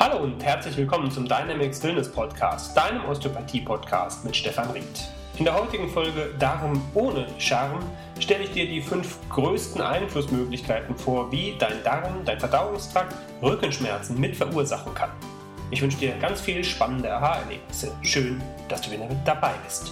Hallo und herzlich willkommen zum Dynamic Stillness Podcast, deinem Osteopathie-Podcast mit Stefan Ried. In der heutigen Folge Darm ohne Charme stelle ich dir die 5 größten Einflussmöglichkeiten vor, wie dein Darm, dein Verdauungstrakt Rückenschmerzen mit verursachen kann. Ich wünsche dir ganz viele spannende Aha-Erlebnisse. Schön, dass du wieder mit dabei bist.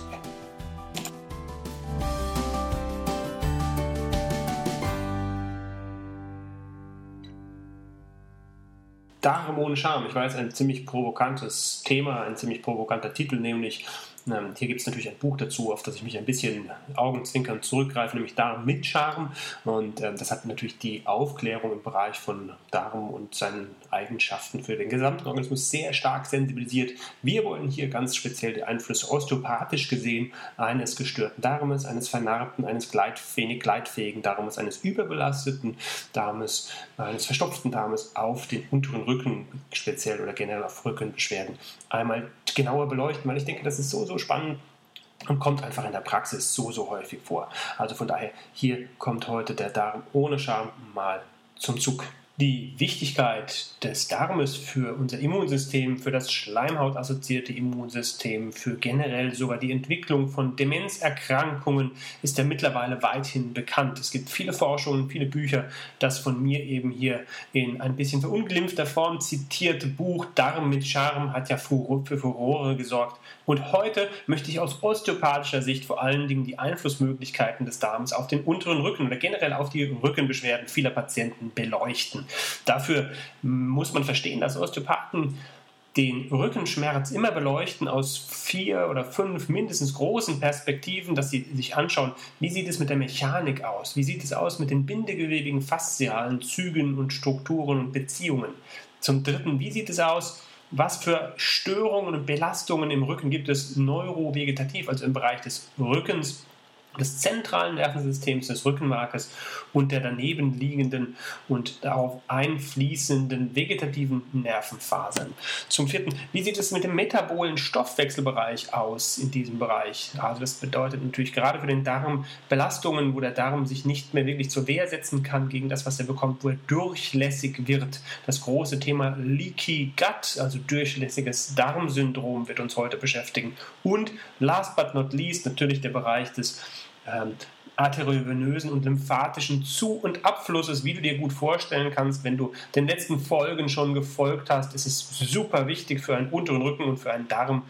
Darm ohne Charme. Ich weiß, ein ziemlich provokantes Thema, ein ziemlich provokanter Titel, nämlich hier gibt es natürlich ein Buch dazu, auf das ich mich ein bisschen augenzwinkernd zurückgreife, nämlich Darm mit Charme. Und das hat natürlich die Aufklärung im Bereich von Darm und seinen Eigenschaften für den gesamten Organismus sehr stark sensibilisiert. Wir wollen hier ganz speziell die Einflüsse osteopathisch gesehen eines gestörten Darmes, eines vernarbten, eines wenig gleitfähigen Darmes, eines überbelasteten Darmes, eines verstopften Darmes auf den unteren Rücken speziell oder generell auf Rückenbeschwerden einmal genauer beleuchten, weil ich denke, das ist so spannend und kommt einfach in der Praxis so häufig vor. Also von daher, hier kommt heute der Darm ohne Charme mal zum Zug. Die Wichtigkeit des Darmes für unser Immunsystem, für das schleimhautassoziierte Immunsystem, für generell sogar die Entwicklung von Demenzerkrankungen ist ja mittlerweile weithin bekannt. Es gibt viele Forschungen, viele Bücher. Das von mir eben hier in ein bisschen verunglimpfter Form zitierte Buch Darm mit Charme hat ja für Furore gesorgt. Und heute möchte ich aus osteopathischer Sicht vor allen Dingen die Einflussmöglichkeiten des Darms auf den unteren Rücken oder generell auf die Rückenbeschwerden vieler Patienten beleuchten. Dafür muss man verstehen, dass Osteopathen den Rückenschmerz immer beleuchten aus 4 oder 5 mindestens großen Perspektiven, dass sie sich anschauen, wie sieht es mit der Mechanik aus, wie sieht es aus mit den bindegewebigen faszialen Zügen und Strukturen und Beziehungen. Zum Dritten, wie sieht es aus, was für Störungen und Belastungen im Rücken gibt es neurovegetativ, also im Bereich des Rückens, des zentralen Nervensystems, des Rückenmarkes und der daneben liegenden und darauf einfließenden vegetativen Nervenfasern. Zum Vierten, wie sieht es mit dem metabolen Stoffwechselbereich aus in diesem Bereich? Also das bedeutet natürlich gerade für den Darm Belastungen, wo der Darm sich nicht mehr wirklich zur Wehr setzen kann gegen das, was er bekommt, wo er durchlässig wird. Das große Thema Leaky Gut, also durchlässiges Darmsyndrom, wird uns heute beschäftigen. Und last but not least natürlich der Bereich des arteriovenösen und lymphatischen Zu- und Abflusses, wie du dir gut vorstellen kannst, wenn du den letzten Folgen schon gefolgt hast, ist es super wichtig für einen unteren Rücken und für einen Darm,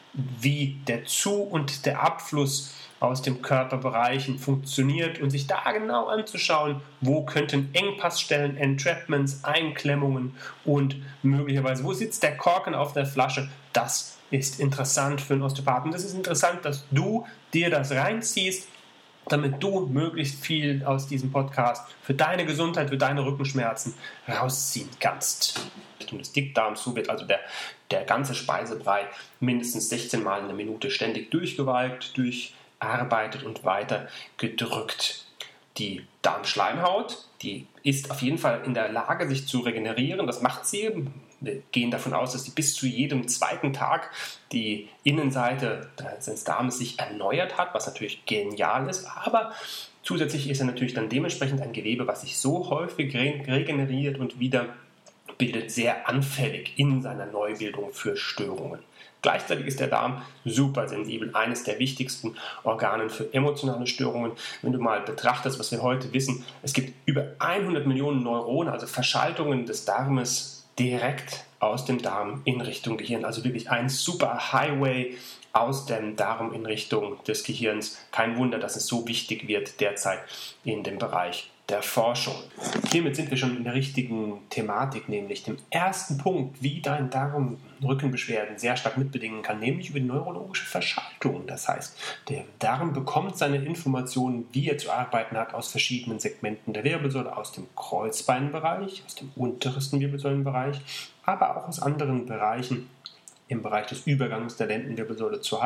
wie der Zu- und der Abfluss aus den Körperbereichen funktioniert und sich da genau anzuschauen, wo könnten Engpassstellen, Entrapments, Einklemmungen und möglicherweise, wo sitzt der Korken auf der Flasche, das ist interessant für einen Osteopathen. Das ist interessant, dass du dir das reinziehst, damit du möglichst viel aus diesem Podcast für deine Gesundheit, für deine Rückenschmerzen rausziehen kannst. Und des Dickdarms, so wird also der ganze Speisebrei mindestens 16 Mal in der Minute ständig durchgewalkt, durcharbeitet und weiter gedrückt. Die Darmschleimhaut, die ist auf jeden Fall in der Lage, sich zu regenerieren. Das macht sie. Wir gehen davon aus, dass sie bis zu jedem zweiten Tag die Innenseite des Darmes sich erneuert hat, was natürlich genial ist. Aber zusätzlich ist er natürlich dann dementsprechend ein Gewebe, was sich so häufig regeneriert und wieder bildet, sehr anfällig in seiner Neubildung für Störungen. Gleichzeitig ist der Darm super sensibel, eines der wichtigsten Organe für emotionale Störungen. Wenn du mal betrachtest, was wir heute wissen, es gibt über 100 Millionen Neuronen, also Verschaltungen des Darmes direkt aus dem Darm in Richtung Gehirn. Also wirklich ein super Highway aus dem Darm in Richtung des Gehirns. Kein Wunder, dass es so wichtig wird derzeit in dem Bereich der Forschung. Hiermit sind wir schon in der richtigen Thematik, nämlich dem ersten Punkt, wie dein Darm Rückenbeschwerden sehr stark mitbedingen kann, nämlich über die neurologische Verschaltung. Das heißt, der Darm bekommt seine Informationen, wie er zu arbeiten hat, aus verschiedenen Segmenten der Wirbelsäule, aus dem Kreuzbeinbereich, aus dem untersten Wirbelsäulenbereich, aber auch aus anderen Bereichen im Bereich des Übergangs der Lendenwirbelsäule zur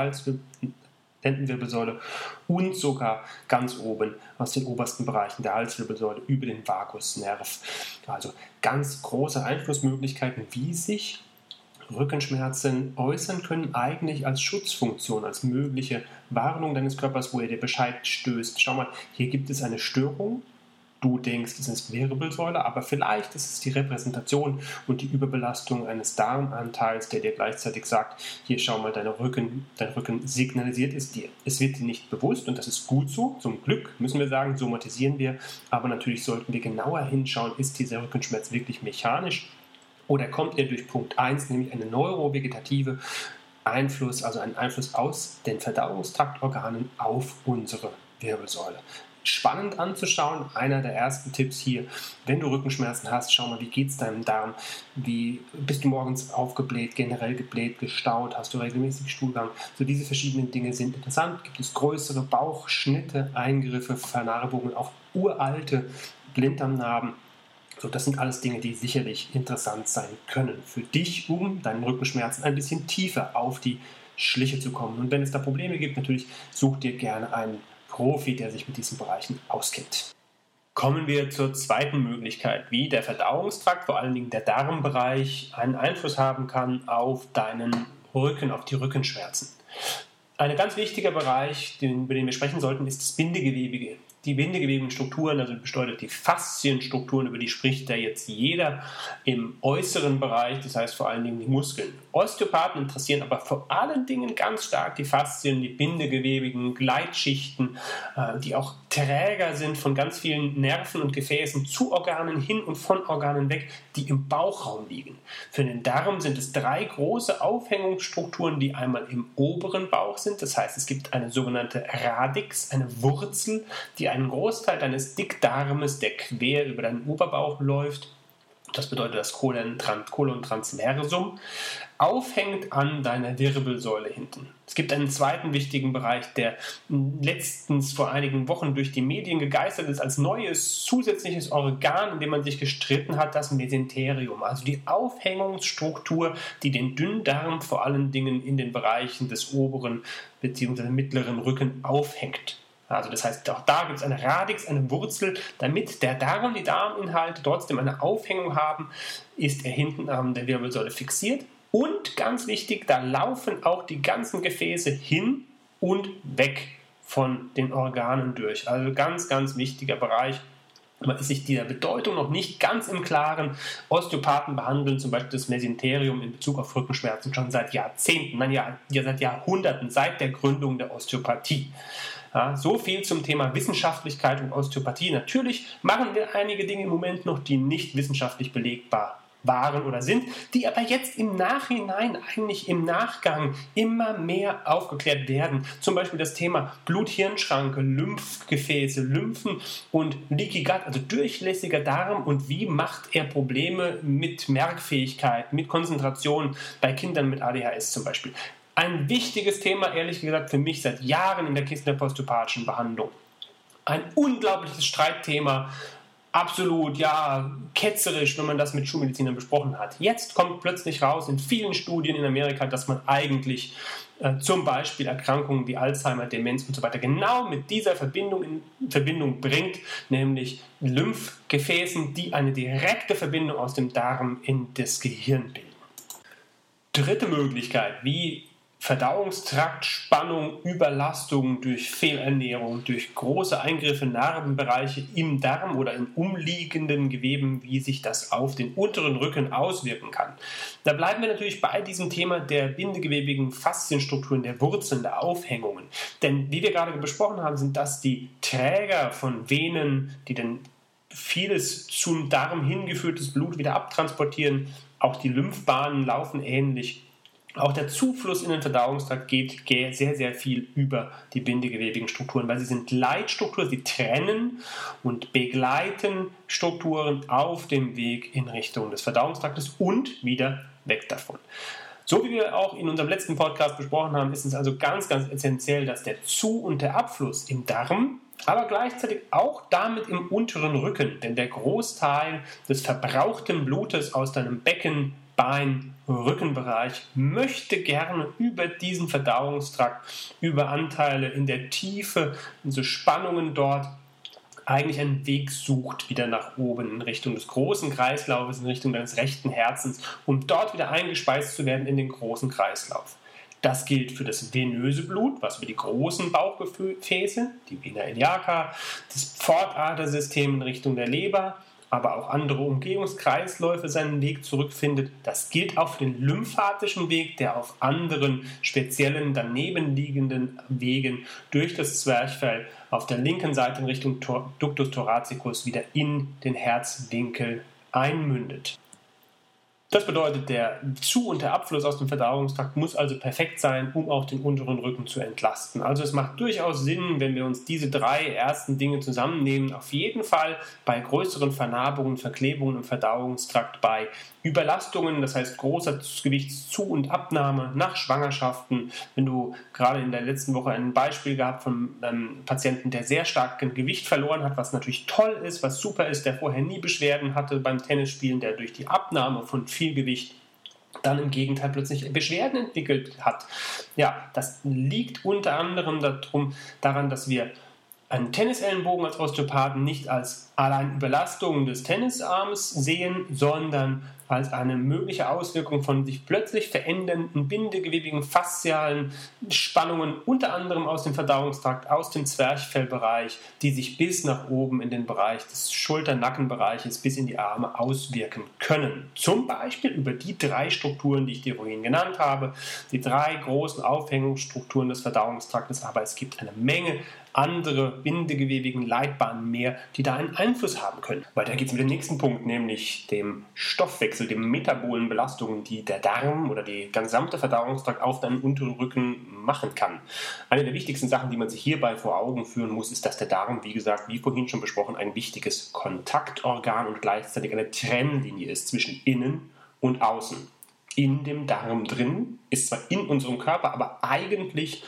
Lendenwirbelsäule und sogar ganz oben aus den obersten Bereichen der Halswirbelsäule über den Vagusnerv. Also ganz große Einflussmöglichkeiten, wie sich Rückenschmerzen äußern können, eigentlich als Schutzfunktion, als mögliche Warnung deines Körpers, wo er dir Bescheid stößt. Schau mal, hier gibt es eine Störung Du denkst, es ist Wirbelsäule, aber vielleicht ist es die Repräsentation und die Überbelastung eines Darmanteils, der dir gleichzeitig sagt, hier schau mal, dein Rücken signalisiert es dir. Es wird dir nicht bewusst und das ist gut so, zum Glück müssen wir sagen, somatisieren wir, aber natürlich sollten wir genauer hinschauen, ist dieser Rückenschmerz wirklich mechanisch oder kommt er durch Punkt 1, nämlich eine neurovegetative Einfluss, also einen Einfluss aus den Verdauungstraktorganen auf unsere Wirbelsäule. Spannend anzuschauen. Einer der ersten Tipps hier, wenn du Rückenschmerzen hast, schau mal, wie geht es deinem Darm? Wie bist du morgens aufgebläht, generell gebläht, gestaut? Hast du regelmäßig Stuhlgang? So diese verschiedenen Dinge sind interessant. Gibt es größere Bauchschnitte, Eingriffe, Vernarbungen, auch uralte Blinddarmnarben? So, das sind alles Dinge, die sicherlich interessant sein können für dich, um deinen Rückenschmerzen ein bisschen tiefer auf die Schliche zu kommen. Und wenn es da Probleme gibt, natürlich such dir gerne einen Profi, der sich mit diesen Bereichen auskennt. Kommen wir zur zweiten Möglichkeit, wie der Verdauungstrakt, vor allen Dingen der Darmbereich, einen Einfluss haben kann auf deinen Rücken, auf die Rückenschmerzen. Ein ganz wichtiger Bereich, über den wir sprechen sollten, ist das Bindegewebe. Die Bindegewebenstrukturen, also bedeutet die Faszienstrukturen, über die spricht ja jetzt jeder im äußeren Bereich, das heißt vor allen Dingen die Muskeln. Osteopathen interessieren aber vor allen Dingen ganz stark die Faszien, die bindegewebigen Gleitschichten, die auch Träger sind von ganz vielen Nerven und Gefäßen zu Organen hin und von Organen weg, die im Bauchraum liegen. Für den Darm sind es 3 große Aufhängungsstrukturen, die einmal im oberen Bauch sind. Das heißt, es gibt eine sogenannte Radix, eine Wurzel, die einen Großteil deines Dickdarmes, der quer über deinen Oberbauch läuft, das bedeutet das Colon transversum, aufhängt an deiner Wirbelsäule hinten. Es gibt einen zweiten wichtigen Bereich, der letztens vor einigen Wochen durch die Medien gegeistert ist, als neues zusätzliches Organ, in dem man sich gestritten hat, das Mesenterium, also die Aufhängungsstruktur, die den Dünndarm vor allen Dingen in den Bereichen des oberen bzw. mittleren Rücken aufhängt. Also das heißt, auch da gibt es eine Radix, eine Wurzel, damit der Darm, die Darminhalte trotzdem eine Aufhängung haben, ist er hinten an der Wirbelsäule fixiert. Und ganz wichtig, da laufen auch die ganzen Gefäße hin und weg von den Organen durch. Also ganz, ganz wichtiger Bereich. Man ist sich dieser Bedeutung noch nicht ganz im Klaren. Osteopathen behandeln zum Beispiel das Mesenterium in Bezug auf Rückenschmerzen schon seit Jahrzehnten, seit Jahrhunderten, seit der Gründung der Osteopathie. Ja, so viel zum Thema Wissenschaftlichkeit und Osteopathie. Natürlich machen wir einige Dinge im Moment noch, die nicht wissenschaftlich belegbar waren oder sind, die aber jetzt im Nachhinein, eigentlich im Nachgang immer mehr aufgeklärt werden. Zum Beispiel das Thema Blut-Hirn-Schranke, Lymphgefäße, Lymphen und Leaky Gut, also durchlässiger Darm und wie macht er Probleme mit Merkfähigkeit, mit Konzentration bei Kindern mit ADHS zum Beispiel. Ein wichtiges Thema, ehrlich gesagt, für mich seit Jahren in der Kiste der osteopathischen Behandlung. Ein unglaubliches Streitthema, absolut, ja, ketzerisch, wenn man das mit Schulmedizinern besprochen hat. Jetzt kommt plötzlich raus in vielen Studien in Amerika, dass man eigentlich zum Beispiel Erkrankungen wie Alzheimer, Demenz und so weiter genau mit dieser Verbindung in Verbindung bringt, nämlich Lymphgefäßen, die eine direkte Verbindung aus dem Darm in das Gehirn bilden. Dritte Möglichkeit, wie Verdauungstraktspannung, Überlastung durch Fehlernährung, durch große Eingriffe, Narbenbereiche im Darm oder in umliegenden Geweben, wie sich das auf den unteren Rücken auswirken kann. Da bleiben wir natürlich bei diesem Thema der bindegewebigen Faszienstrukturen, der Wurzeln, der Aufhängungen. Denn wie wir gerade besprochen haben, sind das die Träger von Venen, die dann vieles zum Darm hingeführtes Blut wieder abtransportieren. Auch die Lymphbahnen laufen ähnlich. Auch der Zufluss in den Verdauungstrakt geht sehr, sehr viel über die bindegewebigen Strukturen, weil sie sind Leitstrukturen, sie trennen und begleiten Strukturen auf dem Weg in Richtung des Verdauungstraktes und wieder weg davon. So wie wir auch in unserem letzten Podcast besprochen haben, ist es also ganz, ganz essentiell, dass der Zu- und der Abfluss im Darm, aber gleichzeitig auch damit im unteren Rücken, denn der Großteil des verbrauchten Blutes aus deinem Becken, Bein, Rückenbereich möchte gerne über diesen Verdauungstrakt, über Anteile in der Tiefe, in so Spannungen dort, eigentlich einen Weg sucht, wieder nach oben, in Richtung des großen Kreislaufes, in Richtung deines rechten Herzens, um dort wieder eingespeist zu werden in den großen Kreislauf. Das gilt für das venöse Blut, was über die großen Bauchgefäße, die Vena iliosa, das Pfortadersystem in Richtung der Leber, aber auch andere Umgehungskreisläufe seinen Weg zurückfindet. Das gilt auch für den lymphatischen Weg, der auf anderen speziellen daneben liegenden Wegen durch das Zwerchfell auf der linken Seite in Richtung Ductus thoracicus wieder in den Herzwinkel einmündet. Das bedeutet, der Zu- und der Abfluss aus dem Verdauungstrakt muss also perfekt sein, um auch den unteren Rücken zu entlasten. Also es macht durchaus Sinn, wenn wir uns diese 3 ersten Dinge zusammennehmen, auf jeden Fall bei größeren Vernarbungen, Verklebungen im Verdauungstrakt, bei Überlastungen, das heißt großer Gewichtszu- und Abnahme nach Schwangerschaften. Wenn du gerade in der letzten Woche ein Beispiel gehabt von einem Patienten, der sehr stark Gewicht verloren hat, was natürlich toll ist, was super ist, der vorher nie Beschwerden hatte beim Tennisspielen, der durch die Abnahme von viel Gewicht dann im Gegenteil plötzlich Beschwerden entwickelt hat. Ja, das liegt unter anderem daran, dass wir einen Tennisellenbogen als Osteopathen nicht als allein Überlastung des Tennisarms sehen, sondern als eine mögliche Auswirkung von sich plötzlich verändernden bindegewebigen faszialen Spannungen, unter anderem aus dem Verdauungstrakt, aus dem Zwerchfellbereich, die sich bis nach oben in den Bereich des Schulter-Nackenbereiches bis in die Arme auswirken können. Zum Beispiel über die 3 Strukturen, die ich dir vorhin genannt habe, die 3 großen Aufhängungsstrukturen des Verdauungstraktes, aber es gibt eine Menge andere bindegewebigen Leitbahnen mehr, die da einen Einfluss haben können. Weiter geht es mit dem nächsten Punkt, nämlich dem Stoffwechsel, den metabolen Belastungen, die der Darm oder der gesamte Verdauungstrakt auf deinen unteren Rücken machen kann. Eine der wichtigsten Sachen, die man sich hierbei vor Augen führen muss, ist, dass der Darm, wie gesagt, wie vorhin schon besprochen, ein wichtiges Kontaktorgan und gleichzeitig eine Trennlinie ist zwischen innen und außen. In dem Darm drin ist zwar in unserem Körper, aber eigentlich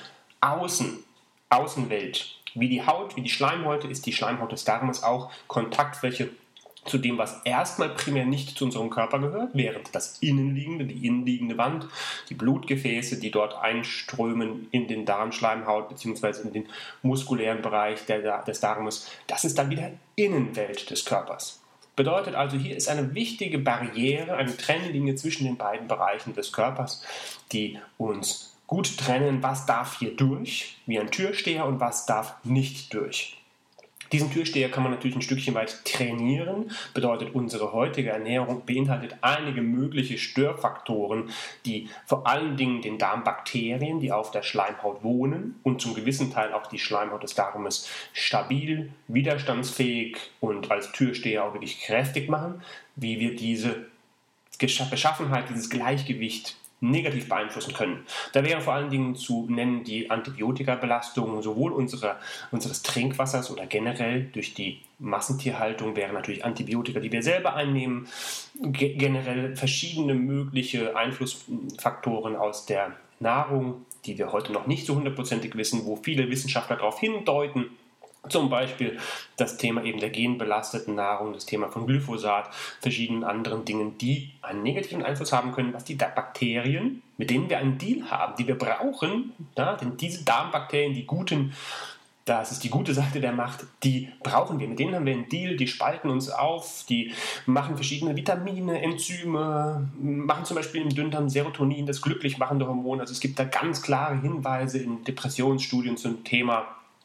Außenwelt. Wie die Haut, wie die Schleimhäute, ist die Schleimhaut des Darmes auch Kontaktfläche zu dem, was erstmal primär nicht zu unserem Körper gehört, während die innenliegende Wand, die Blutgefäße, die dort einströmen in den Darmschleimhaut bzw. in den muskulären Bereich des Darmes, das ist dann wieder Innenwelt des Körpers. Bedeutet also, hier ist eine wichtige Barriere, eine Trennlinie zwischen den beiden Bereichen des Körpers, die uns gut trennen, was darf hier durch, wie ein Türsteher, und was darf nicht durch. Diesen Türsteher kann man natürlich ein Stückchen weit trainieren, bedeutet, unsere heutige Ernährung beinhaltet einige mögliche Störfaktoren, die vor allen Dingen den Darmbakterien, die auf der Schleimhaut wohnen und zum gewissen Teil auch die Schleimhaut des Darmes stabil, widerstandsfähig und als Türsteher auch wirklich kräftig machen, wie wir diese Beschaffenheit, dieses Gleichgewicht negativ beeinflussen können. Da wäre vor allen Dingen zu nennen die Antibiotikabelastung sowohl unseres Trinkwassers oder generell durch die Massentierhaltung wären natürlich Antibiotika, die wir selber einnehmen, generell verschiedene mögliche Einflussfaktoren aus der Nahrung, die wir heute noch nicht so hundertprozentig wissen, wo viele Wissenschaftler darauf hindeuten. Zum Beispiel das Thema eben der genbelasteten Nahrung, das Thema von Glyphosat, verschiedenen anderen Dingen, die einen negativen Einfluss haben können, was die Bakterien, mit denen wir einen Deal haben, die wir brauchen, ja, denn diese Darmbakterien, die guten, das ist die gute Seite der Macht, die brauchen wir. Mit denen haben wir einen Deal, die spalten uns auf, die machen verschiedene Vitamine, Enzyme, machen zum Beispiel im Dünndarm Serotonin, das glücklich machende Hormon. Also es gibt da ganz klare Hinweise in Depressionsstudien zum Thema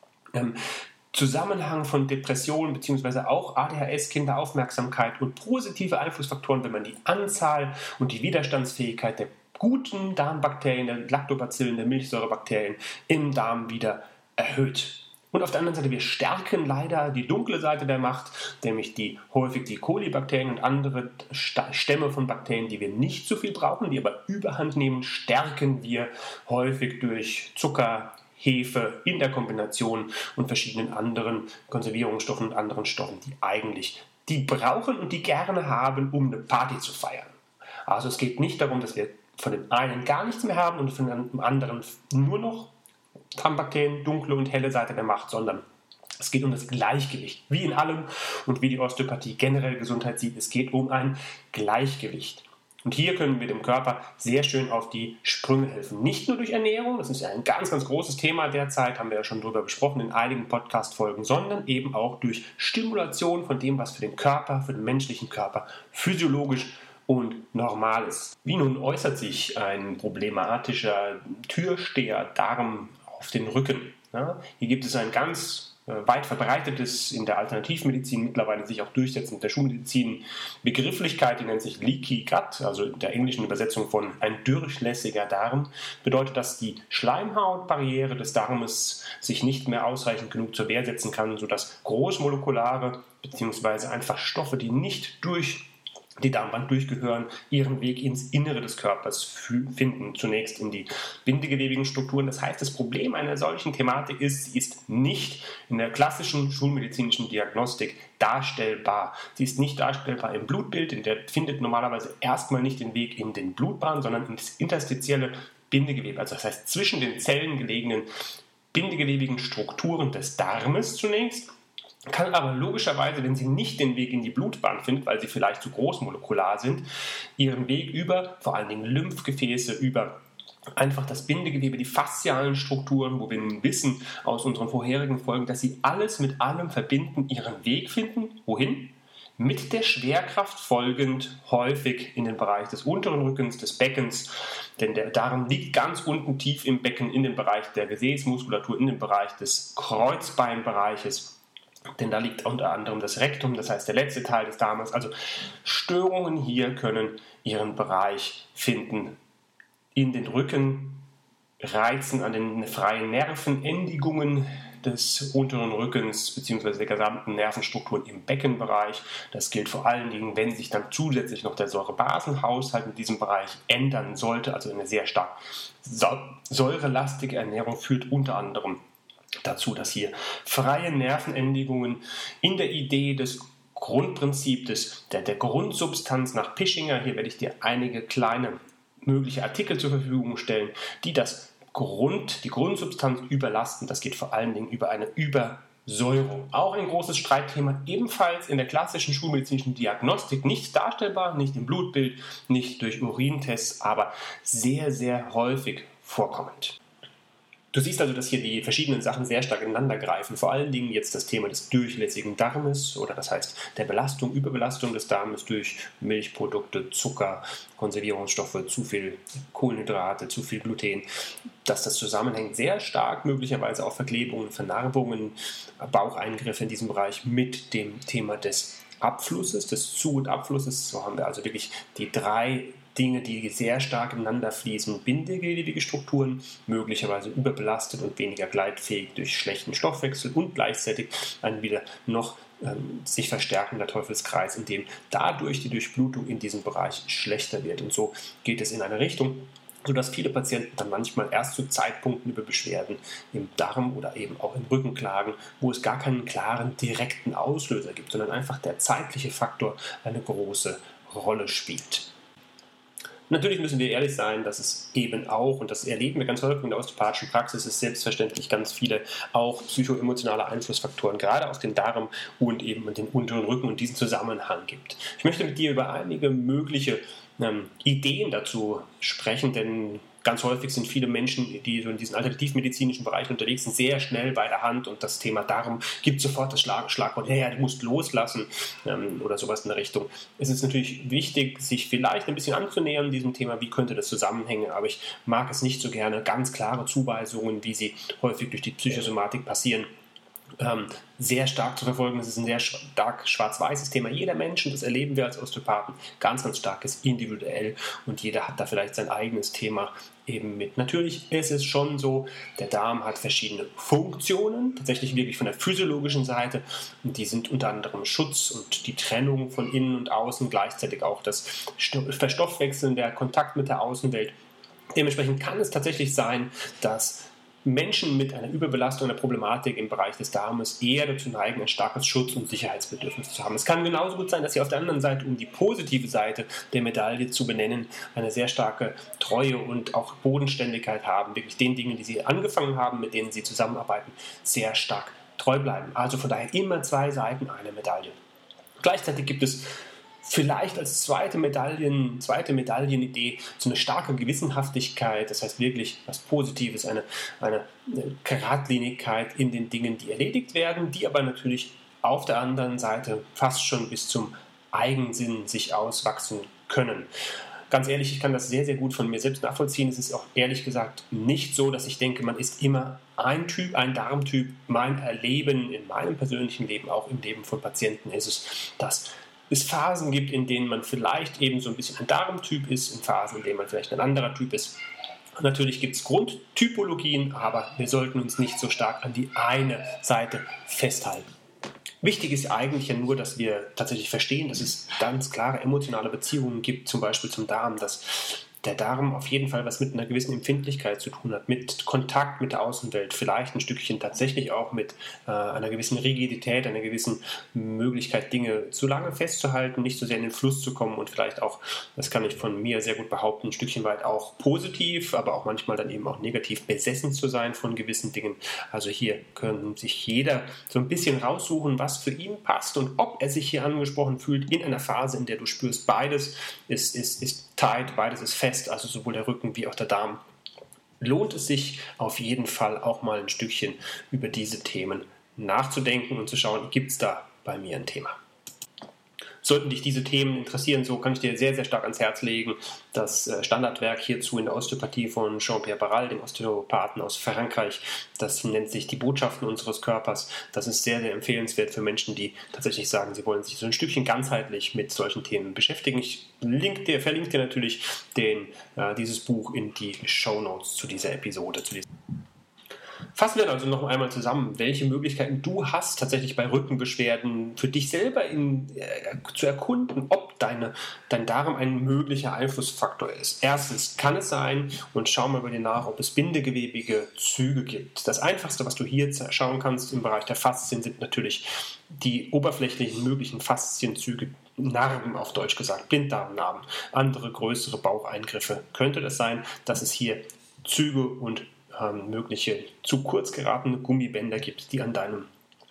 Zusammenhang von Depressionen bzw. auch ADHS, Kinderaufmerksamkeit und positive Einflussfaktoren, wenn man die Anzahl und die Widerstandsfähigkeit der guten Darmbakterien, der Lactobacillen, der Milchsäurebakterien im Darm wieder erhöht. Und auf der anderen Seite, wir stärken leider die dunkle Seite der Macht, nämlich häufig die Kolibakterien und andere Stämme von Bakterien, die wir nicht so viel brauchen, die aber Überhand nehmen, stärken wir häufig durch Zucker, Hefe in der Kombination und verschiedenen anderen Konservierungsstoffen und anderen Stoffen, die brauchen und die gerne haben, um eine Party zu feiern. Also es geht nicht darum, dass wir von dem einen gar nichts mehr haben und von dem anderen nur noch Darmbakterien, dunkle und helle Seite der Macht, sondern es geht um das Gleichgewicht, wie in allem und wie die Osteopathie generell Gesundheit sieht. Es geht um ein Gleichgewicht. Und hier können wir dem Körper sehr schön auf die Sprünge helfen. Nicht nur durch Ernährung, das ist ja ein ganz, ganz großes Thema derzeit, haben wir ja schon darüber besprochen in einigen Podcast-Folgen, sondern eben auch durch Stimulation von dem, was für den Körper, für den menschlichen Körper physiologisch und normal ist. Wie nun äußert sich ein problematischer Türsteher-Darm auf den Rücken? Ja, hier gibt es ein ganz weit verbreitetes, in der Alternativmedizin mittlerweile sich auch durchsetzend der Schulmedizin Begrifflichkeit, die nennt sich Leaky Gut, also in der englischen Übersetzung von ein durchlässiger Darm, bedeutet, dass die Schleimhautbarriere des Darmes sich nicht mehr ausreichend genug zur Wehr setzen kann, sodass großmolekulare bzw. einfach Stoffe, die nicht durch die Darmwand durchgehören, ihren Weg ins Innere des Körpers finden, zunächst in die bindegewebigen Strukturen. Das heißt, das Problem einer solchen Thematik ist, sie ist nicht in der klassischen schulmedizinischen Diagnostik darstellbar. Sie ist nicht darstellbar im Blutbild, denn der findet normalerweise erstmal nicht den Weg in den Blutbahn, sondern ins interstitielle Bindegewebe, also das heißt zwischen den Zellen gelegenen bindegewebigen Strukturen des Darmes zunächst. Kann aber logischerweise, wenn sie nicht den Weg in die Blutbahn findet, weil sie vielleicht zu großmolekular sind, ihren Weg über vor allen Dingen Lymphgefäße, über einfach das Bindegewebe, die faszialen Strukturen, wo wir nun wissen aus unseren vorherigen Folgen, dass sie alles mit allem verbinden, ihren Weg finden. Wohin? Mit der Schwerkraft folgend häufig in den Bereich des unteren Rückens, des Beckens, denn der Darm liegt ganz unten tief im Becken, in den Bereich der Gesäßmuskulatur, in den Bereich des Kreuzbeinbereiches. Denn da liegt unter anderem das Rektum, das heißt der letzte Teil des Darmes. Also Störungen hier können ihren Bereich finden in den Rücken, Reizen an den freien Nervenendigungen des unteren Rückens bzw. der gesamten Nervenstrukturen im Beckenbereich. Das gilt vor allen Dingen, wenn sich dann zusätzlich noch der Säurebasenhaushalt in diesem Bereich ändern sollte. Also eine sehr stark säurelastige Ernährung führt unter anderem dazu, dass hier freie Nervenendigungen in der Idee des Grundprinzips der Grundsubstanz nach Pischinger, hier werde ich dir einige kleine mögliche Artikel zur Verfügung stellen, die die Grundsubstanz überlasten. Das geht vor allen Dingen über eine Übersäuerung. Auch ein großes Streitthema, ebenfalls in der klassischen schulmedizinischen Diagnostik, nicht darstellbar, nicht im Blutbild, nicht durch Urintests, aber sehr, sehr häufig vorkommend. Du siehst also, dass hier die verschiedenen Sachen sehr stark ineinander greifen. Vor allen Dingen jetzt das Thema des durchlässigen Darmes oder das heißt der Belastung, Überbelastung des Darmes durch Milchprodukte, Zucker, Konservierungsstoffe, zu viel Kohlenhydrate, zu viel Gluten. Dass das zusammenhängt sehr stark, möglicherweise auch Verklebungen, Vernarbungen, Baucheingriffe in diesem Bereich mit dem Thema des Abflusses, des Zu- und Abflusses. So haben wir also wirklich die drei Dinge, die sehr stark ineinander fließen, bindegewebige Strukturen, möglicherweise überbelastet und weniger gleitfähig durch schlechten Stoffwechsel und gleichzeitig ein wieder noch sich verstärkender Teufelskreis, in dem dadurch die Durchblutung in diesem Bereich schlechter wird. Und so geht es in eine Richtung, sodass viele Patienten dann manchmal erst zu Zeitpunkten über Beschwerden im Darm oder eben auch im Rücken klagen, wo es gar keinen klaren, direkten Auslöser gibt, sondern einfach der zeitliche Faktor eine große Rolle spielt. Natürlich müssen wir ehrlich sein, dass es eben auch, und das erleben wir ganz häufig in der osteopathischen Praxis, ist selbstverständlich ganz viele auch psychoemotionale Einflussfaktoren, gerade auf den Darm und eben den unteren Rücken und diesen Zusammenhang gibt. Ich möchte mit dir über einige mögliche Ideen dazu sprechen, denn ganz häufig sind viele Menschen, die so in diesen alternativmedizinischen Bereichen unterwegs sind, sehr schnell bei der Hand und das Thema Darm gibt sofort das Schlagwort, ja, du musst loslassen oder sowas in der Richtung. Es ist natürlich wichtig, sich vielleicht ein bisschen anzunähern diesem Thema, wie könnte das zusammenhängen, aber ich mag es nicht so gerne, ganz klare Zuweisungen, wie sie häufig durch die Psychosomatik passieren, sehr stark zu verfolgen. Das ist ein sehr stark schwarz-weißes Thema. Jeder Mensch, und das erleben wir als Osteopathen, ganz, ganz stark ist individuell und jeder hat da vielleicht sein eigenes Thema eben mit. Natürlich ist es schon so, der Darm hat verschiedene Funktionen, tatsächlich wirklich von der physiologischen Seite, und die sind unter anderem Schutz und die Trennung von innen und außen, gleichzeitig auch das Verstoffwechseln, der Kontakt mit der Außenwelt. Dementsprechend kann es tatsächlich sein, dass Menschen mit einer Überbelastung, einer Problematik im Bereich des Darmes eher dazu neigen, ein starkes Schutz- und Sicherheitsbedürfnis zu haben. Es kann genauso gut sein, dass sie auf der anderen Seite, um die positive Seite der Medaille zu benennen, eine sehr starke Treue und auch Bodenständigkeit haben, wirklich den Dingen, die sie angefangen haben, mit denen sie zusammenarbeiten, sehr stark treu bleiben. Also von daher immer zwei Seiten einer Medaille. Gleichzeitig gibt es vielleicht als zweite Medaillenidee so eine starke Gewissenhaftigkeit, das heißt wirklich was Positives, eine Geradlinigkeit in den Dingen, die erledigt werden, die aber natürlich auf der anderen Seite fast schon bis zum Eigensinn sich auswachsen können. Ganz ehrlich, ich kann das sehr, sehr gut von mir selbst nachvollziehen. Es ist auch ehrlich gesagt nicht so, dass ich denke, man ist immer ein Typ, ein Darmtyp. Mein Erleben in meinem persönlichen Leben, auch im Leben von Patienten, ist es, dass es Phasen gibt, in denen man vielleicht eben so ein bisschen ein Darmtyp ist, in Phasen, in denen man vielleicht ein anderer Typ ist. Natürlich gibt es Grundtypologien, aber wir sollten uns nicht so stark an die eine Seite festhalten. Wichtig ist eigentlich ja nur, dass wir tatsächlich verstehen, dass es ganz klare emotionale Beziehungen gibt, zum Beispiel zum Darm, dass der Darm auf jeden Fall was mit einer gewissen Empfindlichkeit zu tun hat, mit Kontakt mit der Außenwelt, vielleicht ein Stückchen tatsächlich auch mit einer gewissen Rigidität, einer gewissen Möglichkeit, Dinge zu lange festzuhalten, nicht so sehr in den Fluss zu kommen und vielleicht auch, das kann ich von mir sehr gut behaupten, ein Stückchen weit auch positiv, aber auch manchmal dann eben auch negativ besessen zu sein von gewissen Dingen. Also hier können sich jeder so ein bisschen raussuchen, was für ihn passt und ob er sich hier angesprochen fühlt in einer Phase, in der du spürst, beides ist tight, beides ist fest, also sowohl der Rücken wie auch der Darm. Lohnt es sich auf jeden Fall auch mal ein Stückchen über diese Themen nachzudenken und zu schauen, gibt es da bei mir ein Thema. Sollten dich diese Themen interessieren, so kann ich dir sehr, sehr stark ans Herz legen, das Standardwerk hierzu in der Osteopathie von Jean-Pierre Barral, dem Osteopathen aus Frankreich. Das nennt sich Die Botschaften unseres Körpers. Das ist sehr, sehr empfehlenswert für Menschen, die tatsächlich sagen, sie wollen sich so ein Stückchen ganzheitlich mit solchen Themen beschäftigen. Ich verlinke dir natürlich dieses Buch in die Shownotes zu dieser Episode. Fassen wir also noch einmal zusammen, welche Möglichkeiten du hast, tatsächlich bei Rückenbeschwerden für dich selber zu erkunden, ob dein Darm ein möglicher Einflussfaktor ist. Erstens kann es sein, und schau mal bei dir nach, ob es bindegewebige Züge gibt. Das Einfachste, was du hier schauen kannst im Bereich der Faszien, sind natürlich die oberflächlichen möglichen Faszienzüge, Narben auf Deutsch gesagt, Blinddarmnarben, andere größere Baucheingriffe. Könnte das sein, dass es hier Züge und mögliche zu kurz geratene Gummibänder gibt, die an deinem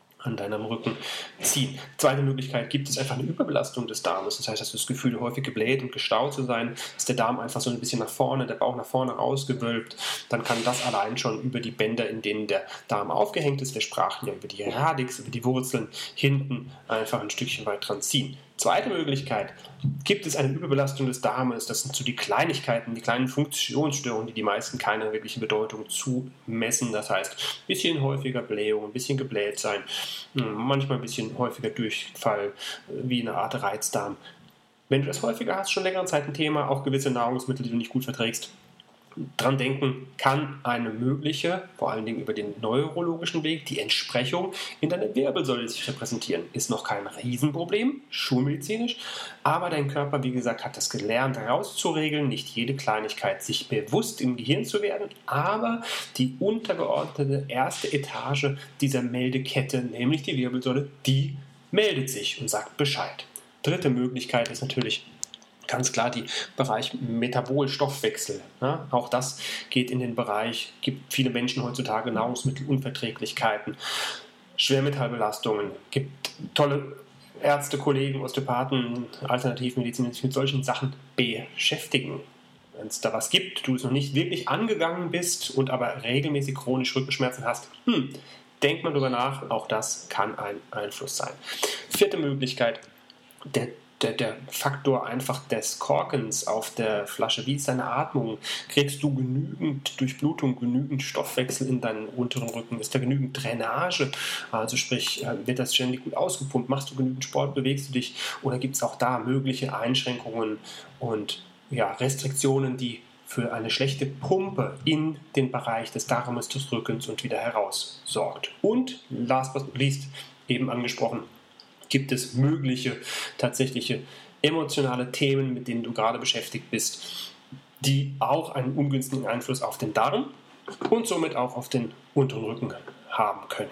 Rücken ziehen. Zweite Möglichkeit, gibt es einfach eine Überbelastung des Darmes. Das heißt, hast du das Gefühl, häufig gebläht und gestaut zu sein, ist der Darm einfach so ein bisschen nach vorne, der Bauch nach vorne rausgewölbt, dann kann das allein schon über die Bänder, in denen der Darm aufgehängt ist, wir sprachen ja über die Radix, über die Wurzeln, hinten einfach ein Stückchen weit dran ziehen. Zweite Möglichkeit, gibt es eine Überbelastung des Darmes, das sind so die Kleinigkeiten, die kleinen Funktionsstörungen, die meisten keine wirkliche Bedeutung zumessen. Das heißt, ein bisschen häufiger Blähung, ein bisschen gebläht sein, manchmal ein bisschen häufiger Durchfall, wie eine Art Reizdarm. Wenn du das häufiger hast, schon längere Zeit ein Thema, auch gewisse Nahrungsmittel, die du nicht gut verträgst, dran denken, kann eine mögliche, vor allen Dingen über den neurologischen Weg, die Entsprechung in deiner Wirbelsäule sich repräsentieren. Ist noch kein Riesenproblem, schulmedizinisch, aber dein Körper, wie gesagt, hat das gelernt rauszuregeln, nicht jede Kleinigkeit sich bewusst im Gehirn zu werden, aber die untergeordnete erste Etage dieser Meldekette, nämlich die Wirbelsäule, die meldet sich und sagt Bescheid. Dritte Möglichkeit ist natürlich ganz klar der Bereich Metabolstoffwechsel. Ja, auch das geht in den Bereich, gibt viele Menschen heutzutage Nahrungsmittelunverträglichkeiten, Schwermetallbelastungen, gibt tolle Ärzte, Kollegen, Osteopathen, Alternativmediziner, die sich mit solchen Sachen beschäftigen. Wenn es da was gibt, du es noch nicht wirklich angegangen bist und aber regelmäßig chronisch Rückenschmerzen hast, denk mal drüber nach, auch das kann ein Einfluss sein. Vierte Möglichkeit, der Faktor einfach des Korkens auf der Flasche. Wie ist deine Atmung? Kriegst du genügend Durchblutung, genügend Stoffwechsel in deinen unteren Rücken? Ist da genügend Drainage? Also sprich, wird das ständig gut ausgepumpt? Machst du genügend Sport? Bewegst du dich? Oder gibt es auch da mögliche Einschränkungen und Restriktionen, die für eine schlechte Pumpe in den Bereich des Darmes, des Rückens und wieder heraus sorgt? Und last but not least, eben angesprochen, gibt es mögliche, tatsächliche emotionale Themen, mit denen du gerade beschäftigt bist, die auch einen ungünstigen Einfluss auf den Darm und somit auch auf den unteren Rücken haben können.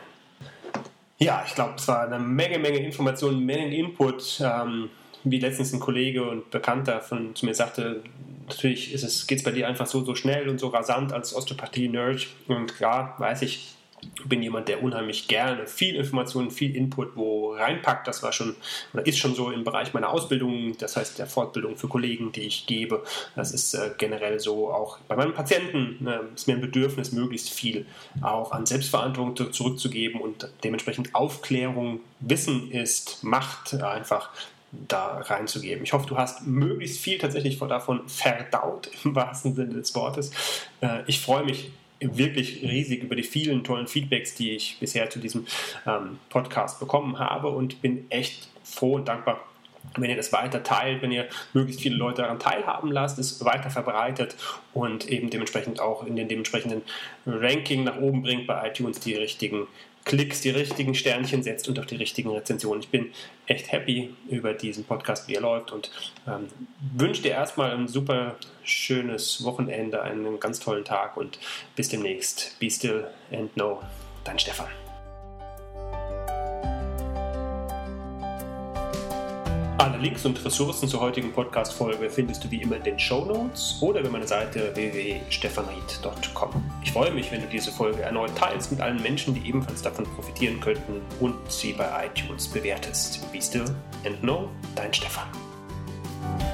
Ja, ich glaube, es war eine Menge Informationen, Menge Input. Wie letztens ein Kollege und Bekannter zu mir sagte, natürlich geht es bei dir einfach so schnell und so rasant als Osteopathie-Nerd. Und klar, weiß ich, bin jemand, der unheimlich gerne viel Informationen, viel Input wo reinpackt. Das war schon oder ist schon so im Bereich meiner Ausbildung, das heißt der Fortbildung für Kollegen, die ich gebe. Das ist generell so auch bei meinen Patienten. Ist mir ein Bedürfnis, möglichst viel auch an Selbstverantwortung zurückzugeben und dementsprechend Aufklärung, Wissen ist Macht, einfach da reinzugeben. Ich hoffe, du hast möglichst viel tatsächlich davon verdaut, im wahrsten Sinne des Wortes. Ich freue mich wirklich riesig über die vielen tollen Feedbacks, die ich bisher zu diesem Podcast bekommen habe und bin echt froh und dankbar, wenn ihr das weiter teilt, wenn ihr möglichst viele Leute daran teilhaben lasst, es weiter verbreitet und eben dementsprechend auch in den dementsprechenden Ranking nach oben bringt bei iTunes, die richtigen Klicks, die richtigen Sternchen setzt und auch die richtigen Rezensionen. Ich bin echt happy über diesen Podcast, wie er läuft, und wünsche dir erstmal ein super schönes Wochenende, einen ganz tollen Tag und bis demnächst. Be still and know, dein Stefan. Alle Links und Ressourcen zur heutigen Podcast-Folge findest du wie immer in den Shownotes oder über meine Seite www.stefanried.com. Ich freue mich, wenn du diese Folge erneut teilst mit allen Menschen, die ebenfalls davon profitieren könnten und sie bei iTunes bewertest. Be still and know, dein Stefan.